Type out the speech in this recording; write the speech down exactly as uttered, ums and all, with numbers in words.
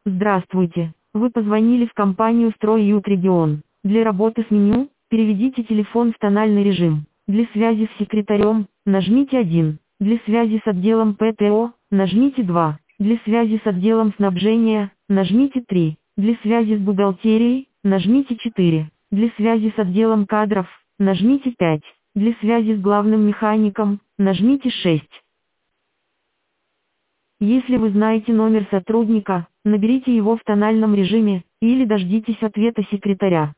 Здравствуйте. Вы позвонили в компанию «Стройют Регион». Для работы с меню переведите телефон в тональный режим. Для связи с секретарем нажмите один. Для связи с отделом ПТО нажмите два. Для связи с отделом снабжения нажмите три. Для связи с бухгалтерией нажмите четыре. Для связи с отделом кадров нажмите пять. Для связи с главным механиком нажмите шесть. Если вы знаете номер сотрудника, наберите его в тональном режиме, или дождитесь ответа секретаря.